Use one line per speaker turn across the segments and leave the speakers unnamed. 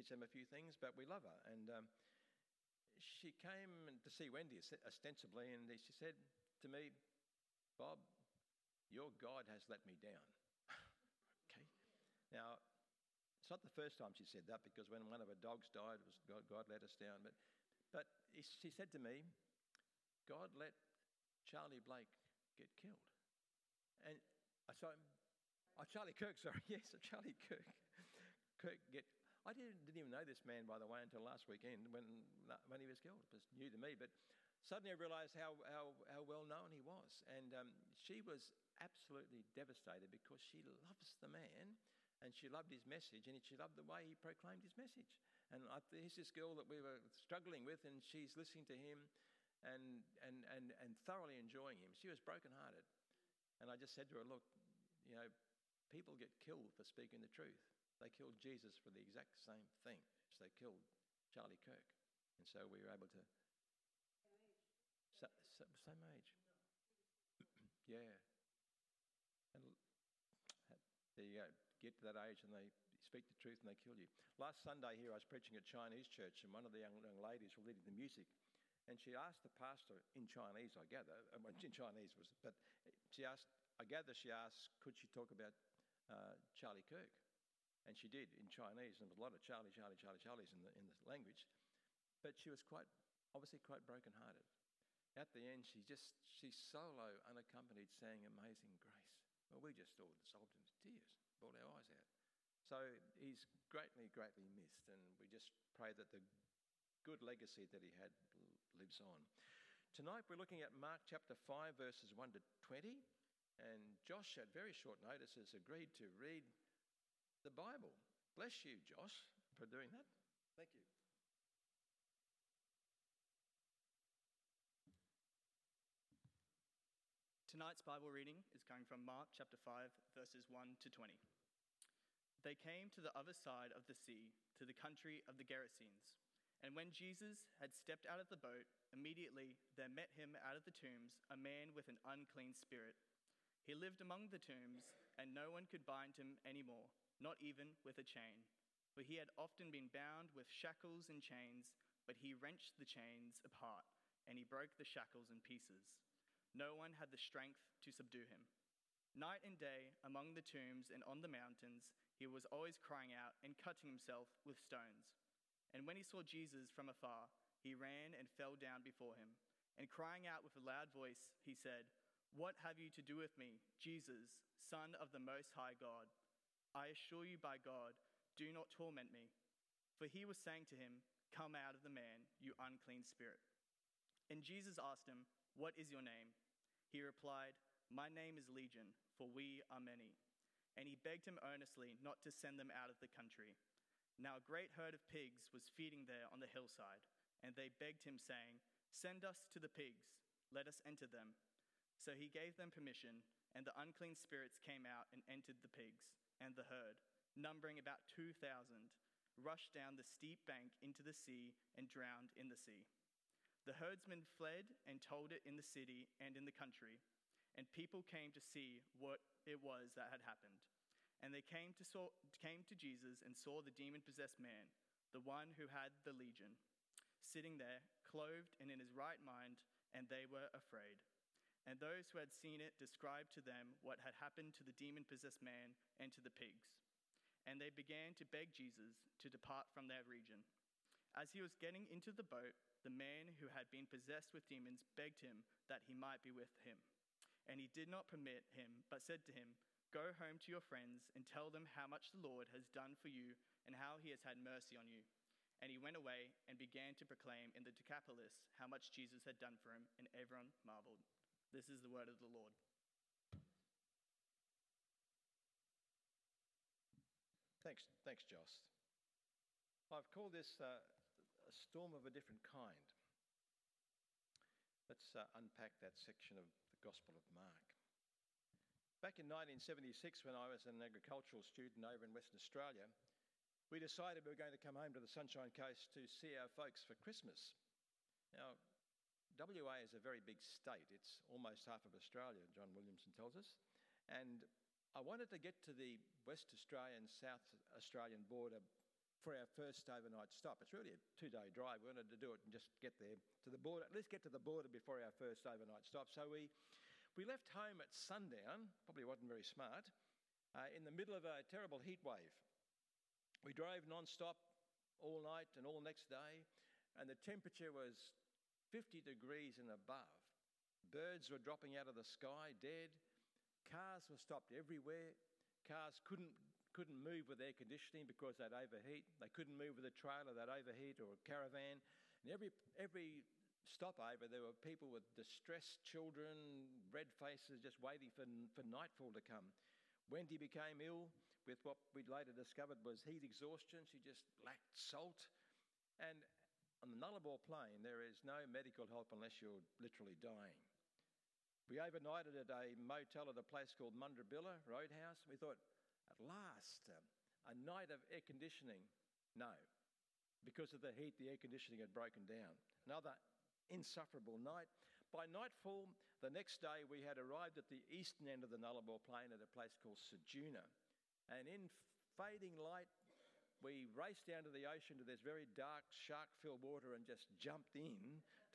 teach them a few things, but we love her. And she came to see Wendy ostensibly, and she said to me, "Bob, your God has let me down." Okay. Now, it's not the first time she said that, because when one of her dogs died, it was God let us down. But she said to me, "God let Charlie Blake get killed." And Charlie Kirk, sorry. Yes, Charlie Kirk. I didn't even know this man, by the way, until last weekend when he was killed. It was new to me, but suddenly I realised how well known he was. And she was absolutely devastated, because she loves the man, and she loved his message, and she loved the way he proclaimed his message. And here's this girl that we were struggling with, and she's listening to him and thoroughly enjoying him. She was brokenhearted. And I just said to her, "Look, people get killed for speaking the truth. They killed Jesus for the exact same thing as they killed Charlie Kirk." And so we were able to... Same age. Yeah. And there you go. Get to that age and they speak the truth and they kill you. Last Sunday here I was preaching at Chinese church, and one of the young ladies was leading the music, and she asked the pastor in Chinese, I gather, in Chinese was, but she asked, could she talk about Charlie Kirk? And she did in Chinese, and there was a lot of Charlies in the language, but she was obviously quite brokenhearted. At the end, she solo unaccompanied sang "Amazing Grace." Well, we just all dissolved into tears, bawled our eyes out. So he's greatly, greatly missed, and we just pray that the good legacy that he had lives on. Tonight we're looking at Mark chapter 5, verses 1 to 20, and Josh at very short notice has agreed to read the Bible. Bless you, Josh, for doing that. Thank you.
Tonight's Bible reading is coming from Mark chapter 5, verses 1 to 20. They came to the other side of the sea, to the country of the Gerasenes. And when Jesus had stepped out of the boat, immediately there met him out of the tombs a man with an unclean spirit. He lived among the tombs, and no one could bind him any more, not even with a chain. For he had often been bound with shackles and chains, but he wrenched the chains apart, and he broke the shackles in pieces. No one had the strength to subdue him. Night and day, among the tombs and on the mountains, he was always crying out and cutting himself with stones. And when he saw Jesus from afar, he ran and fell down before him. And crying out with a loud voice, he said, "What have you to do with me, Jesus, Son of the Most High God? I assure you by God, do not torment me." For he was saying to him, "Come out of the man, you unclean spirit." And Jesus asked him, "What is your name?" He replied, "My name is Legion, for we are many." And he begged him earnestly not to send them out of the country. Now a great herd of pigs was feeding there on the hillside, and they begged him, saying, "Send us to the pigs, let us enter them." So he gave them permission, and the unclean spirits came out and entered the pigs, and the herd, numbering about 2,000, rushed down the steep bank into the sea and drowned in the sea. The herdsmen fled and told it in the city and in the country, and people came to see what it was that had happened. And they came to Jesus and saw the demon-possessed man, the one who had the legion, sitting there, clothed and in his right mind, and they were afraid. And those who had seen it described to them what had happened to the demon-possessed man and to the pigs. And they began to beg Jesus to depart from their region. As he was getting into the boat, the man who had been possessed with demons begged him that he might be with him. And he did not permit him, but said to him, "Go home to your friends and tell them how much the Lord has done for you and how he has had mercy on you." And he went away and began to proclaim in the Decapolis how much Jesus had done for him, and everyone marveled. This is the word of the Lord.
Thanks, Joss. I've called this a storm of a different kind. Let's unpack that section of the Gospel of Mark. Back in 1976, when I was an agricultural student over in Western Australia, we decided we were going to come home to the Sunshine Coast to see our folks for Christmas. Now, WA is a very big state. It's almost half of Australia, John Williamson tells us. And I wanted to get to the West Australian, South Australian border for our first overnight stop. It's really a 2-day drive. We wanted to do it and just get there to the border, at least get to the border before our first overnight stop. So we left home at sundown, probably wasn't very smart, in the middle of a terrible heat wave. We drove non-stop all night and all next day, and the temperature was 50 degrees and above. Birds were dropping out of the sky, dead. Cars were stopped everywhere. Cars couldn't move with air conditioning because they'd overheat. They couldn't move with a trailer, they'd overheat, or a caravan. And every stopover, there were people with distressed children, red faces, just waiting for nightfall to come. Wendy became ill with what we later discovered was heat exhaustion. She just lacked salt. And on the Nullarbor Plain, there is no medical help unless you're literally dying. We overnighted at a motel at a place called Mundrabilla Roadhouse. We thought, at last, a night of air conditioning. No, because of the heat, the air conditioning had broken down. Another insufferable night. By nightfall, the next day, we had arrived at the eastern end of the Nullarbor Plain at a place called Ceduna. And in fading light, we raced down to the ocean to this very dark, shark-filled water and just jumped in to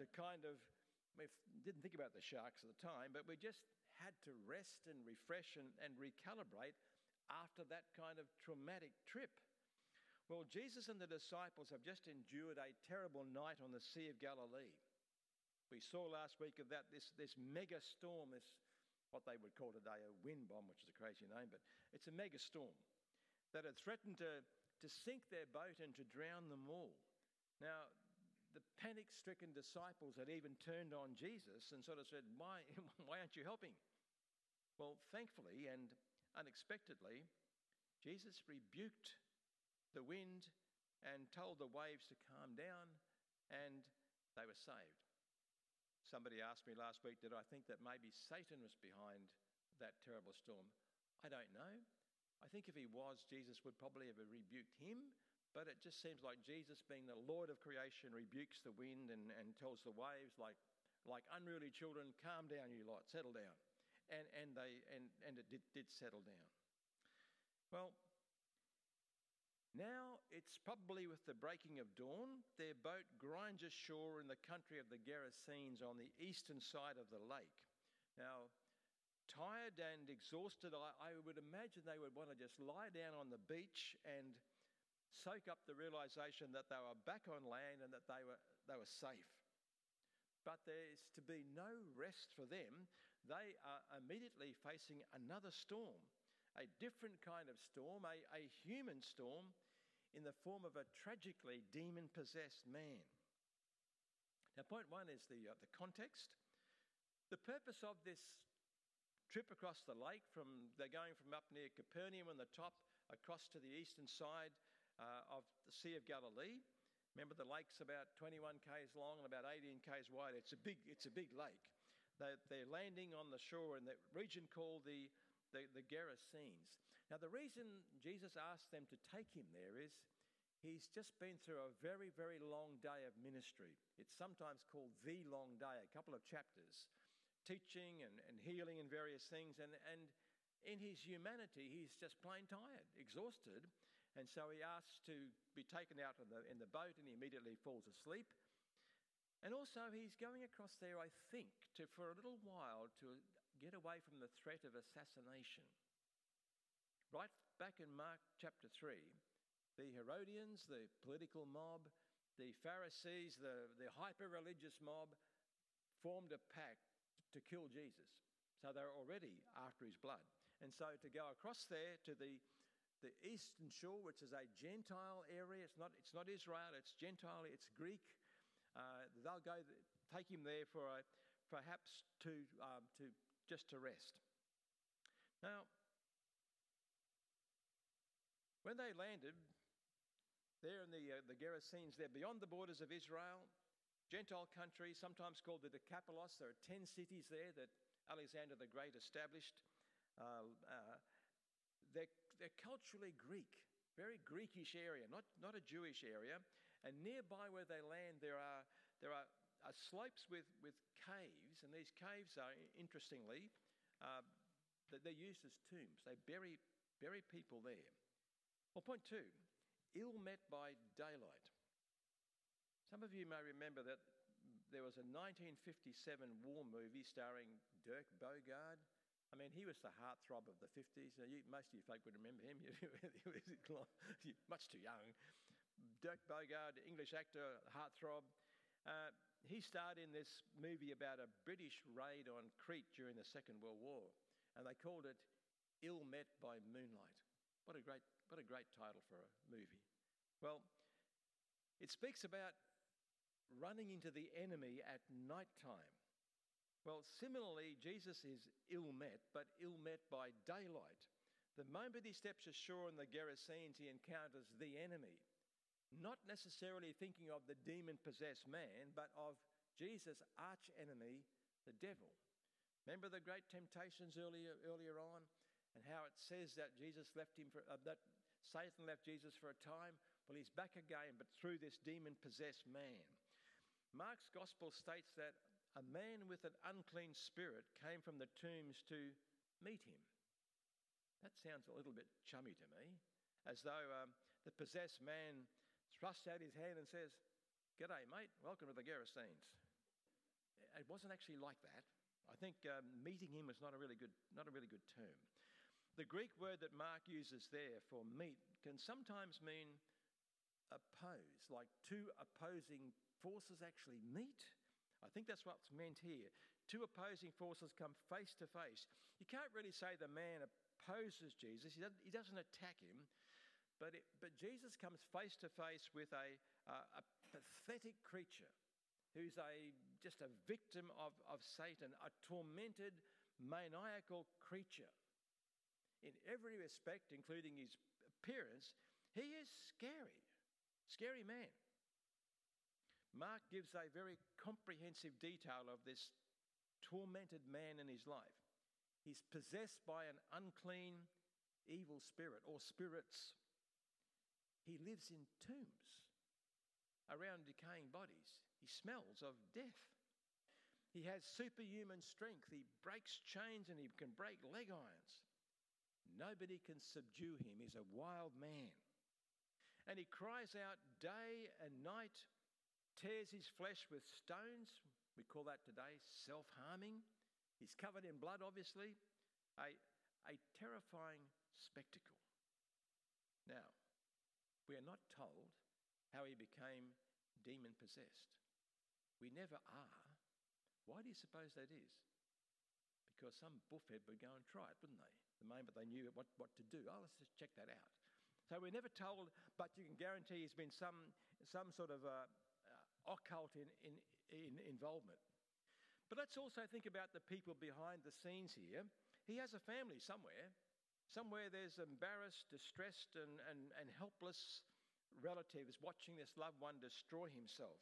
we didn't think about the sharks at the time, but we just had to rest and refresh and recalibrate after that kind of traumatic trip. Well, Jesus and the disciples have just endured a terrible night on the Sea of Galilee. We saw last week of that, this mega storm, what they would call today a wind bomb, which is a crazy name, but it's a mega storm that had threatened to sink their boat and to drown them all. Now, the panic-stricken disciples had even turned on Jesus and sort of said, why aren't you helping? Well, thankfully and unexpectedly, Jesus rebuked the wind and told the waves to calm down, and they were saved. Somebody asked me last week, did I think that maybe Satan was behind that terrible storm? I don't know. I think if he was, Jesus would probably have rebuked him, but it just seems like Jesus, being the Lord of creation, rebukes the wind and tells the waves, like unruly children, calm down, you lot, settle down. And it did settle down. Well, now it's probably with the breaking of dawn, their boat grinds ashore in the country of the Gerasenes on the eastern side of the lake. Now, tired and exhausted, I would imagine they would want to just lie down on the beach and soak up the realization that they were back on land and that they were safe. But there's to be no rest for them. They are immediately facing another storm, a different kind of storm, a human storm in the form of a tragically demon-possessed man. Now, point one is the context. The purpose of this trip across the lake, they're going from up near Capernaum on the top across to the eastern side of the Sea of Galilee. Remember, the lake's about 21 k's long and about 18 k's wide. It's a big lake. They're landing on the shore in the region called the Gerasenes. Now, the reason Jesus asked them to take him there is he's just been through a very, very long day of ministry. It's sometimes called the long day, a couple of chapters, teaching and healing and various things. And in his humanity, he's just plain tired, exhausted. And so he asks to be taken out in the boat, and he immediately falls asleep. And also he's going across there, I think, for a little while to get away from the threat of assassination. Right back in Mark chapter 3, the Herodians, the political mob, the Pharisees, the hyper-religious mob formed a pact to kill Jesus. So they're already after his blood. And so to go across there to the eastern shore, which is a Gentile area, it's not Israel, it's Gentile, it's Greek. They'll go take him there for perhaps to rest. Now, when they landed there in the Gerasenes, they're beyond the borders of Israel, Gentile country, sometimes called the Decapolis. There are 10 cities there that Alexander the Great established. They're culturally Greek, very Greekish area, not a Jewish area. And nearby where they land, there are slopes with caves, and these caves are, interestingly, they're used as tombs. They bury people there. Well, point two, ill met by daylight. Some of you may remember that there was a 1957 war movie starring Dirk Bogarde. I mean, he was the heartthrob of the 50s. Most of you folk would remember him. He was much too young. Dirk Bogarde, English actor, heartthrob. He starred in this movie about a British raid on Crete during the Second World War, and they called it Ill Met by Moonlight. What a great title for a movie. Well, it speaks about running into the enemy at night time. Well, similarly, Jesus is ill met, but ill met by daylight. The moment he steps ashore in the Gerasenes, he encounters the enemy, not necessarily thinking of the demon-possessed man, but of Jesus' arch-enemy, the devil. Remember the great temptations earlier on, and how it says that that Satan left Jesus for a time? Well, he's back again, but through this demon-possessed man. Mark's gospel states that a man with an unclean spirit came from the tombs to meet him. That sounds a little bit chummy to me, as though the possessed man thrusts out his hand and says, "G'day, mate, welcome to the Gerasenes." It wasn't actually like that. I think meeting him was not a really good term. The Greek word that Mark uses there for meet can sometimes mean oppose, like two opposing forces actually meet. I think that's what's meant here. Two opposing forces come face to face. You can't really say the man opposes Jesus. He doesn't attack him, but Jesus comes face to face with a pathetic creature who's just a victim of Satan, a tormented, maniacal creature. In every respect, including his appearance, he is scary man. Mark gives a very comprehensive detail of this tormented man in his life. He's possessed by an unclean, evil spirit or spirits. He lives in tombs around decaying bodies. He smells of death. He has superhuman strength. He breaks chains and he can break leg irons. Nobody can subdue him. He's a wild man. And he cries out day and night, tears his flesh with stones. We call that today self-harming. He's covered in blood, obviously. A terrifying spectacle. Now, we are not told how he became demon-possessed. We never are. Why do you suppose that is? Because some buffhead would go and try it, wouldn't they? The moment they knew what to do. Oh, let's just check that out. So we're never told, but you can guarantee there's been some sort of occult involvement. But let's also think about the people behind the scenes here. He has a family somewhere. Somewhere there's embarrassed, distressed, and helpless relatives watching this loved one destroy himself.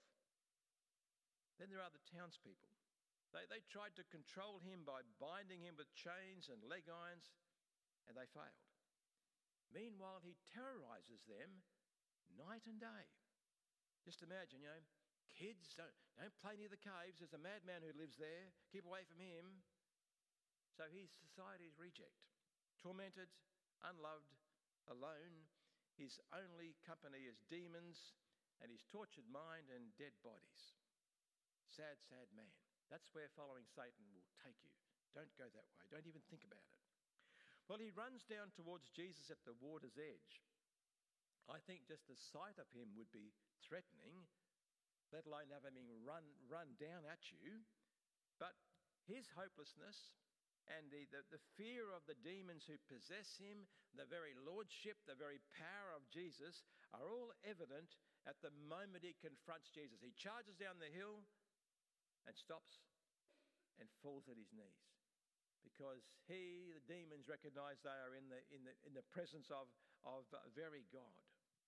Then there are the townspeople. They tried to control him by binding him with chains and leg irons, and they failed. Meanwhile, he terrorizes them night and day. Just imagine, kids, don't play near the caves. There's a madman who lives there. Keep away from him. So he's society's reject. Tormented, unloved, alone. His only company is demons and his tortured mind and dead bodies. Sad, sad man. That's where following Satan will take you. Don't go that way. Don't even think about it. Well, he runs down towards Jesus at the water's edge. I think just the sight of him would be threatening, let alone having him run down at you. But his hopelessness and the fear of the demons who possess him, the very lordship, the very power of Jesus, are all evident at the moment he confronts Jesus. He charges down the hill and stops and falls at his knees. Because the demons recognize they are in the presence of a very God.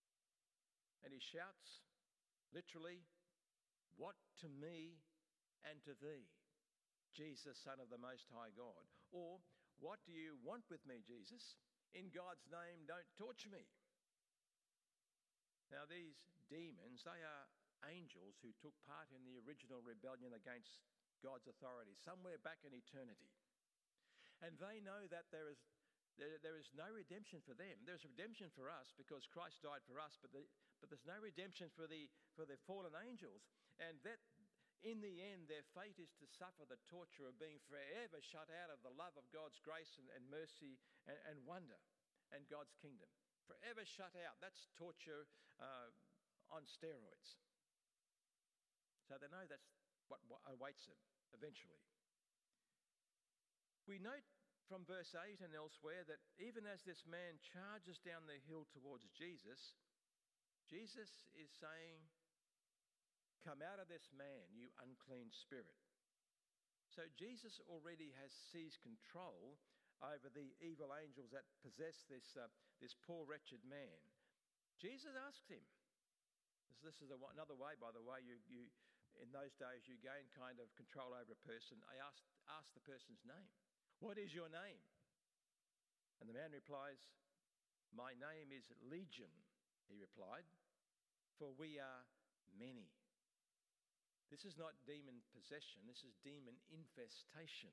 And he shouts, literally, "What to me and to thee, Jesus, Son of the Most High God?" Or, "What do you want with me, Jesus? In God's name, don't torture me." Now, these demons, they are angels who took part in the original rebellion against God's authority, somewhere back in eternity. And they know that there is There is no redemption for them. There's redemption for us because Christ died for us, but there's no redemption for the fallen angels. And that, in the end, their fate is to suffer the torture of being forever shut out of the love of God's grace and mercy and wonder and God's kingdom. Forever shut out. That's torture on steroids. So they know that's what awaits them eventually. We note from verse 8 and elsewhere that even as this man charges down the hill towards Jesus, Jesus is saying, "Come out of this man, you unclean spirit." So Jesus already has seized control over the evil angels that possess this poor wretched man. Jesus asks him, this is another way, by the way, you in those days you gain kind of control over a person. I ask the person's name. "What is your name?" And the man replies, "My name is Legion," he replied, "for we are many." This is not demon possession, this is demon infestation.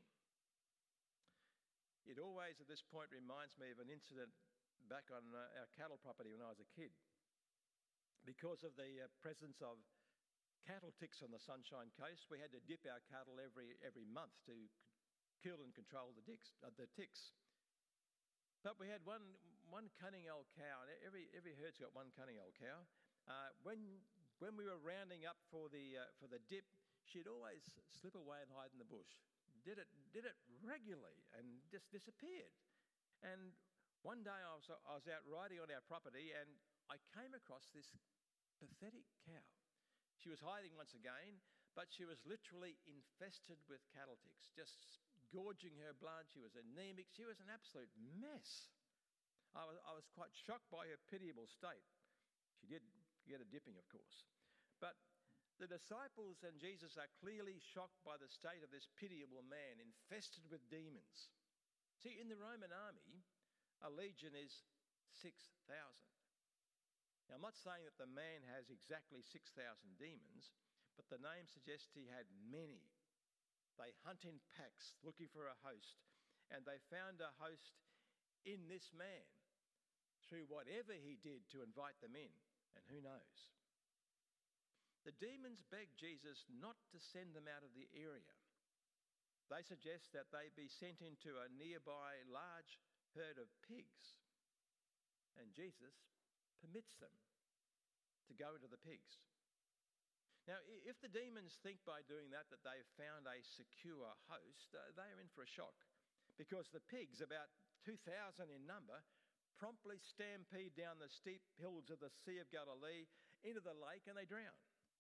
It always at this point reminds me of an incident back on our cattle property when I was a kid. Because of the presence of cattle ticks on the Sunshine Coast, we had to dip our cattle every month to kill and control the ticks. But we had one cunning old cow, and every herd's got one cunning old cow. When we were rounding up for the dip, she'd always slip away and hide in the bush. Did it regularly and just disappeared. And one day I was out riding on our property and I came across this pathetic cow. She was hiding once again, but she was literally infested with cattle ticks, just gorging her blood. She was anemic. She was an absolute mess. I was quite shocked by her pitiable state. She did get a dipping, of course. But the disciples and Jesus are clearly shocked by the state of this pitiable man infested with demons. See, in the Roman army, a legion is 6,000. Now, I'm not saying that the man has exactly 6,000 demons, but the name suggests he had many. They hunt in packs looking for a host, and they found a host in this man through whatever he did to invite them in, and who knows. The demons beg Jesus not to send them out of the area. They suggest that they be sent into a nearby large herd of pigs, and Jesus permits them to go into the pigs. Now, if the demons think by doing that they've found a secure host, they are in for a shock, because the pigs, about 2,000 in number, promptly stampede down the steep hills of the Sea of Galilee into the lake and they drown.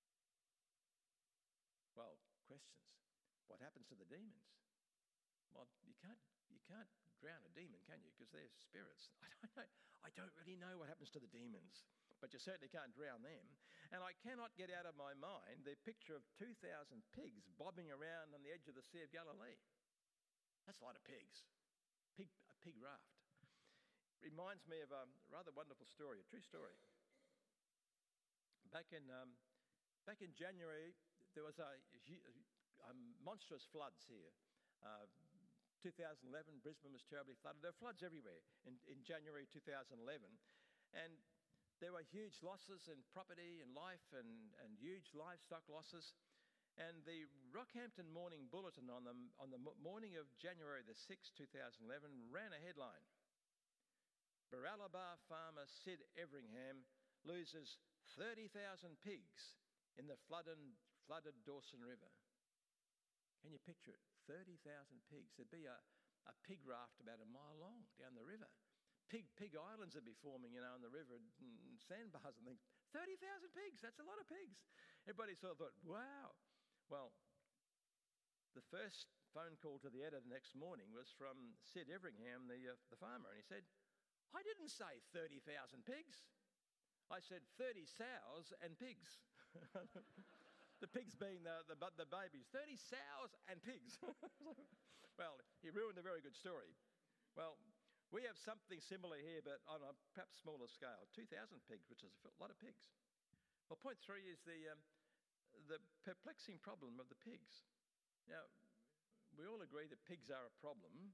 Well, questions. What happens to the demons? Well, you can't drown a demon, can you? Because they're spirits. I don't really know what happens to the demons, but you certainly can't drown them. And I cannot get out of my mind the picture of 2,000 pigs bobbing around on the edge of the Sea of Galilee. That's a lot of pigs. A pig raft. Reminds me of a rather wonderful story, a true story. Back in January, there was a monstrous floods here. 2011, Brisbane was terribly flooded. There were floods everywhere in January 2011. And there were huge losses in property and life and huge livestock losses. And the Rockhampton Morning Bulletin on the morning of January the 6th, 2011, ran a headline. Baralaba farmer Sid Everingham loses 30,000 pigs in the flooded Dawson River. Can you picture it? 30,000 pigs. There'd be a pig raft about a mile long down the river. Pig islands would be forming, on the river, and sandbars and things. 30,000 pigs, that's a lot of pigs. Everybody sort of thought, wow. Well, the first phone call to the editor the next morning was from Sid Everingham, the farmer, and he said, I didn't say 30,000 pigs. I said 30 sows and pigs. The pigs being the babies. 30 sows and pigs. Well, he ruined a very good story. Well, we have something similar here, but on a perhaps smaller scale. 2,000 pigs, which is a lot of pigs. Well, point 3 is the perplexing problem of the pigs. Now, we all agree that pigs are a problem,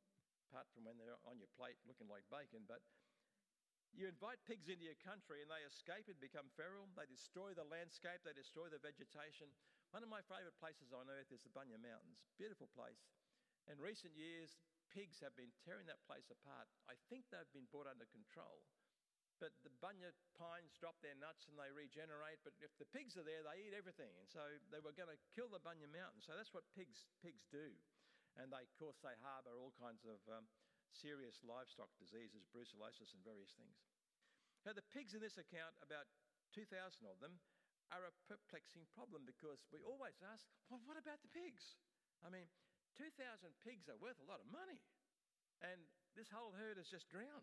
apart from when they're on your plate looking like bacon. But you invite pigs into your country and they escape and become feral. They destroy the landscape, they destroy the vegetation. One of my favourite places on earth is the Bunya Mountains. Beautiful place. In recent years, pigs have been tearing that place apart. I think they've been brought under control. But the bunya pines drop their nuts and they regenerate. But if the pigs are there, they eat everything. And so they were going to kill the Bunya Mountain. So that's what pigs do. And they, of course, they harbour all kinds of serious livestock diseases, brucellosis and various things. Now, the pigs in this account, about 2,000 of them, are a perplexing problem because we always ask, well, what about the pigs? I mean, 2,000 pigs are worth a lot of money. And this whole herd is just drowned.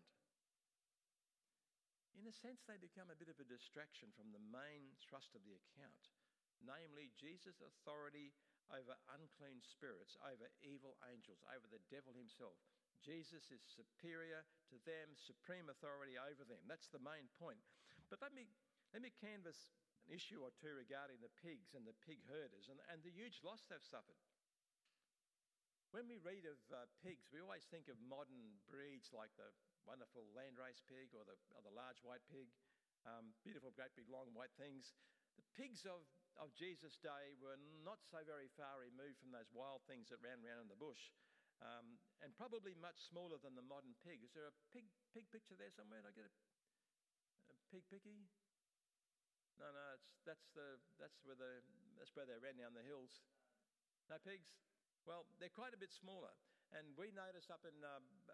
In a sense, they become a bit of a distraction from the main thrust of the account, namely Jesus' authority over unclean spirits, over evil angels, over the devil himself. Jesus is superior to them, supreme authority over them. That's the main point. But let me canvass an issue or two regarding the pigs and the pig herders and the huge loss they've suffered. When we read of pigs, we always think of modern breeds like the wonderful landrace pig or the large white pig, beautiful, great big long white things. The pigs of Jesus' day were not so very far removed from those wild things that ran around in the bush, and probably much smaller than the modern pig. Is there a pig picture there somewhere? Did I get a pig picky? No, that's where they ran down the hills. No pigs? Well, they're quite a bit smaller, and we notice up in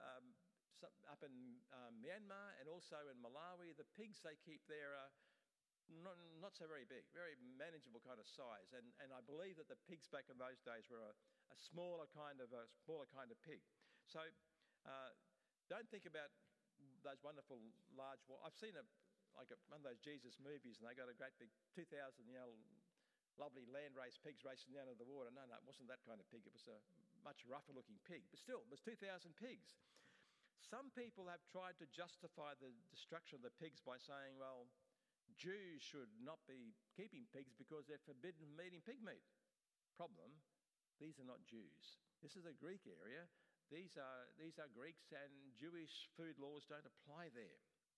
Myanmar and also in Malawi, the pigs they keep there are not so very big, very manageable kind of size. And I believe that the pigs back in those days were a smaller kind of pig. So don't think about those wonderful large. I've seen one of those Jesus movies, and they got a great big 2,000 lovely landrace pigs racing down into the water. No, it wasn't that kind of pig. It was a much rougher looking pig, but still, it was 2,000 pigs. Some people have tried to justify the destruction of the pigs by saying, well, Jews should not be keeping pigs because they're forbidden from eating pig meat. Problem, these are not Jews. This is a Greek area. These are Greeks, and Jewish food laws don't apply there.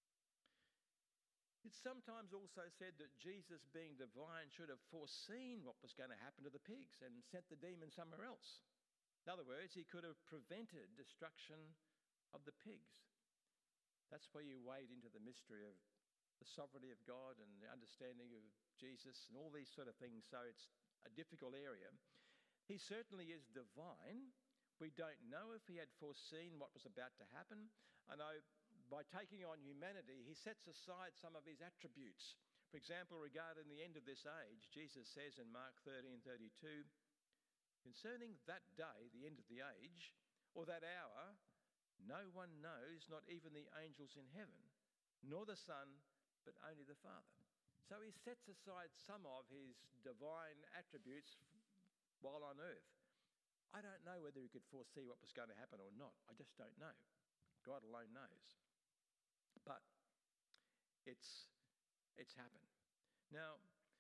It's sometimes also said that Jesus, being divine, should have foreseen what was going to happen to the pigs and sent the demon somewhere else. In other words, he could have prevented destruction of the pigs. That's where you wade into the mystery of the sovereignty of God and the understanding of Jesus and all these sort of things. So it's a difficult area. He certainly is divine. We don't know if he had foreseen what was about to happen. I know by taking on humanity, he sets aside some of his attributes. For example, regarding the end of this age, Jesus says in Mark 13:32, concerning that day, the end of the age, or that hour, no one knows, not even the angels in heaven, nor the Son, but only the Father. So he sets aside some of his divine attributes while on earth. I don't know whether he could foresee what was going to happen or not. I just don't know. God alone knows. But it's happened. Now,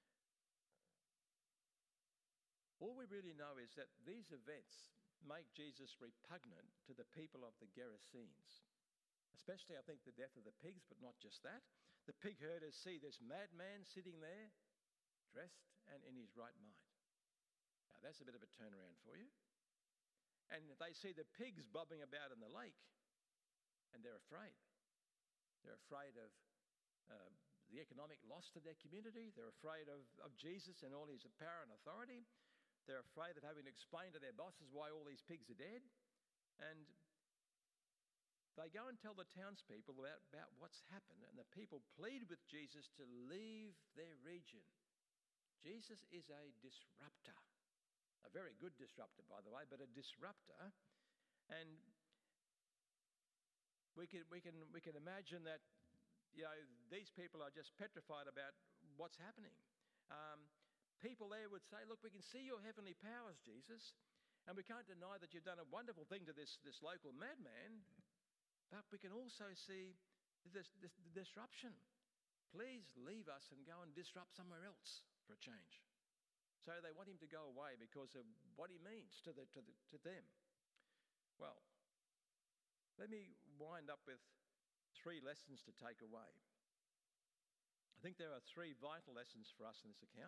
all we really know is that these events make Jesus repugnant to the people of the Gerasenes. Especially, I think, the death of the pigs, but not just that. The pig herders see this madman sitting there, dressed and in his right mind. Now, that's a bit of a turnaround for you. And they see the pigs bobbing about in the lake, and they're afraid. They're afraid of the economic loss to their community. They're afraid of Jesus and all his power and authority. They're afraid of having to explain to their bosses why all these pigs are dead. And they go and tell the townspeople about what's happened, and the people plead with Jesus to leave their region. Jesus is a disruptor, a very good disruptor, by the way, but a disruptor. And we can imagine that, these people are just petrified about what's happening. People there would say, look, we can see your heavenly powers, Jesus, and we can't deny that you've done a wonderful thing to this local madman, but we can also see the disruption. Please leave us and go and disrupt somewhere else for a change. So they want him to go away because of what he means to them. Well, Let me wind up with 3 lessons to take away. I think there are 3 vital lessons for us in this account.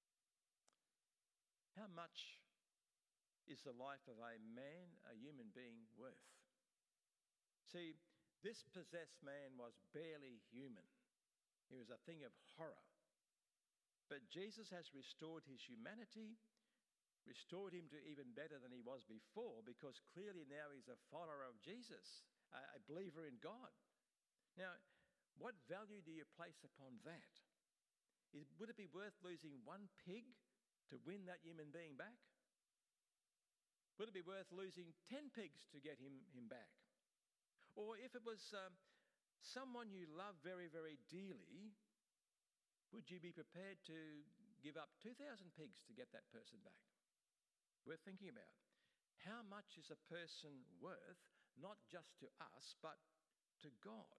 How much is the life of a man, a human being, worth? See, this possessed man was barely human. He was a thing of horror. But Jesus has restored his humanity, restored him to even better than he was before, because clearly now he's a follower of Jesus, a believer in God. Now, what value do you place upon that? Would it be worth losing 1 pig to win that human being back? Would it be worth losing 10 pigs to get him back? Or if it was someone you love very, very dearly, would you be prepared to give up 2,000 pigs to get that person back? Worth thinking about. How much is a person worth, not just to us, but to God?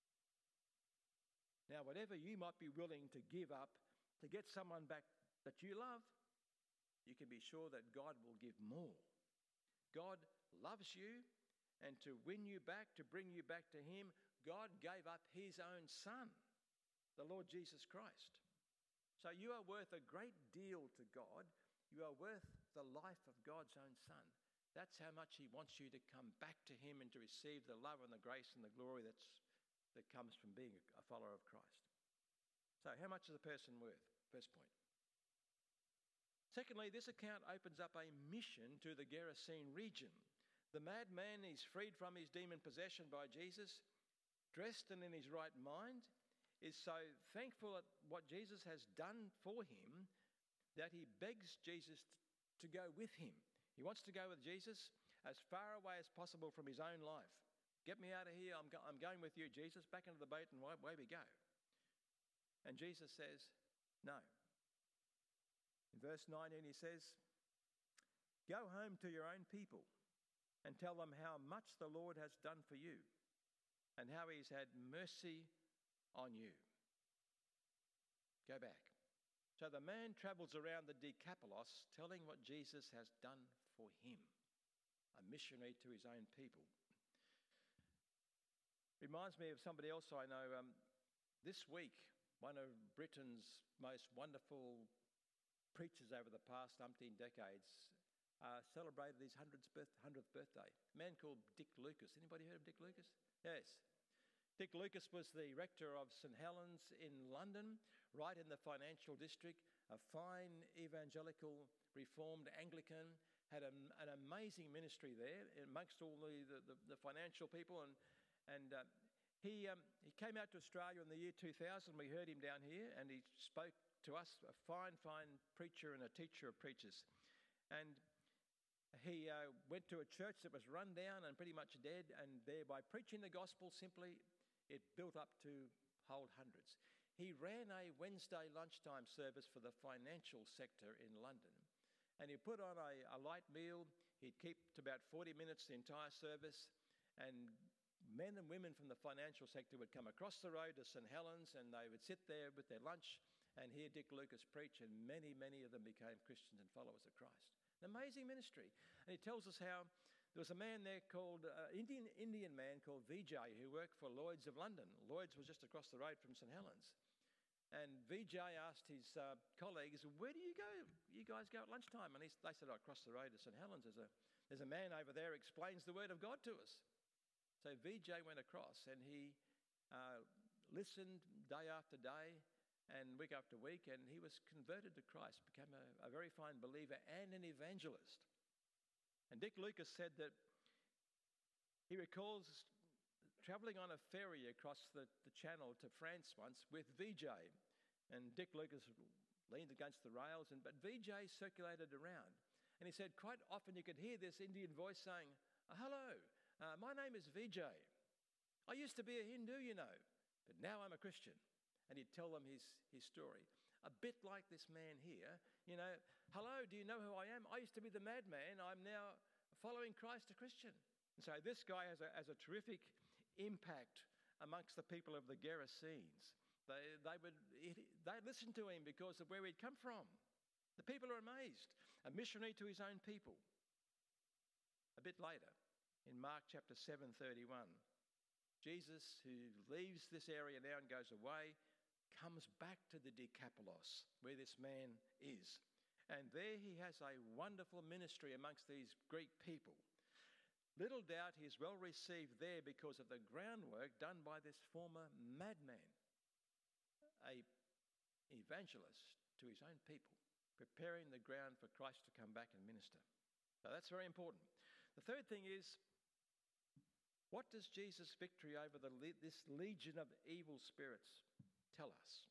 Now, whatever you might be willing to give up to get someone back that you love, you can be sure that God will give more. God loves you, and to win you back, to bring you back to him, God gave up his own son, the Lord Jesus Christ. So you are worth a great deal to God. You are worth the life of God's own son. That's how much he wants you to come back to him and to receive the love and the grace and the glory that comes from being a follower of Christ. So how much is a person worth? First point. Secondly, this account opens up a mission to the Gerasene region. The madman is freed from his demon possession by Jesus, dressed and in his right mind, is so thankful at what Jesus has done for him that he begs Jesus to go with him. He wants to go with Jesus as far away as possible from his own life. Get me out of here, I'm going with you, Jesus, back into the boat and away we go. And Jesus says, no. In verse 19 he says, go home to your own people and tell them how much the Lord has done for you and how he's had mercy on you. Go back. So the man travels around the Decapolis telling what Jesus has done for him, a missionary to his own people. Reminds me of somebody else I know. This week, one of Britain's most wonderful preachers over the past umpteen decades celebrated his 100th birthday. A man called Dick Lucas. Anybody heard of Dick Lucas? Yes. Dick Lucas was the rector of St Helens in London, right in the financial district, a fine evangelical reformed Anglican, had an amazing ministry there amongst all the financial people. And he came out to Australia in the year 2000. We heard him down here, and he spoke to us, a fine preacher and a teacher of preachers. And he went to a church that was run down and pretty much dead, and there, by preaching the gospel simply, it built up to hold hundreds. He ran a Wednesday lunchtime service for the financial sector in London, and he put on a light meal. He'd keep to about 40 minutes the entire service, and men and women from the financial sector would come across the road to St Helens, and they would sit there with their lunch and hear Dick Lucas preach, and many of them became Christians and followers of Christ. An amazing ministry. And he tells us how there was a man there called, Indian man called Vijay, who worked for Lloyd's of London. Lloyd's was just across the road from St Helens. And Vijay asked his colleagues, where do you go? You guys go at lunchtime? And they said, across the road to St Helens. There's a man over there who explains the word of God to us. So Vijay went across, and he listened day after day and week after week, and he was converted to Christ, became a very fine believer and an evangelist. And Dick Lucas said that he recalls travelling on a ferry across the channel to France once with Vijay. And Dick Lucas leaned against the rails, but Vijay circulated around. And he said quite often you could hear this Indian voice saying, hello, my name is Vijay. I used to be a Hindu, you know, but now I'm a Christian. And he'd tell them his story. A bit like this man here, you know, hello, do you know who I am? I used to be the madman. I'm now following Christ, a Christian. And so this guy has a terrific impact amongst the people of the Gerasenes. They listened to him because of where he'd come from. The people are amazed. A missionary to his own people. A bit later, in Mark chapter 7:31. Jesus, who leaves this area now and goes away, comes back to the Decapolis, where this man is. And there he has a wonderful ministry amongst these Greek people. Little doubt he is well received there because of the groundwork done by this former madman, an evangelist to his own people, preparing the ground for Christ to come back and minister. So that's very important. The third thing is, what does Jesus' victory over this legion of evil spirits tell us?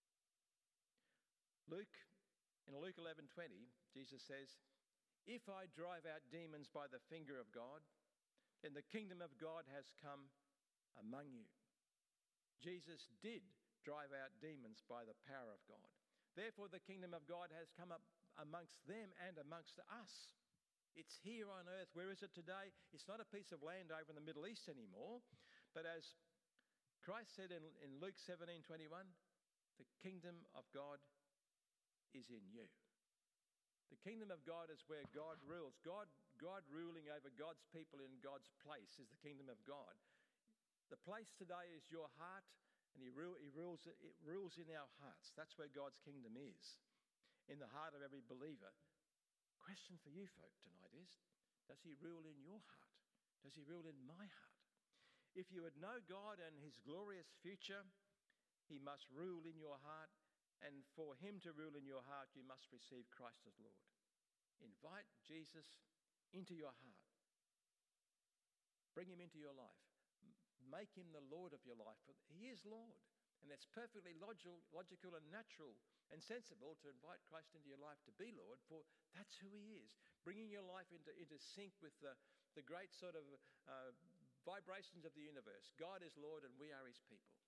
In Luke 11:20, Jesus says, "If I drive out demons by the finger of God, then the kingdom of God has come among you." Jesus did drive out demons by the power of God. Therefore, the kingdom of God has come up amongst them and amongst us. It's here on earth. Where is it today? It's not a piece of land over in the Middle East anymore. But as Christ said in Luke 17:21, the kingdom of God is in you. The kingdom of God is where God rules. God ruling over God's people in God's place is the kingdom of God. The place today is your heart, and it rules in our hearts. That's where God's kingdom is, in the heart of every believer. Question for you folk tonight is, does he rule in your heart? Does he rule in my heart? If you would know God and his glorious future, he must rule in your heart. And for him to rule in your heart, you must receive Christ as Lord. Invite Jesus into your heart. Bring him into your life. Make him the Lord of your life. He is Lord. And it's perfectly logical and natural and sensible to invite Christ into your life to be Lord, for that's who he is. Bringing your life into sync with the great sort of vibrations of the universe. God is Lord and we are his people.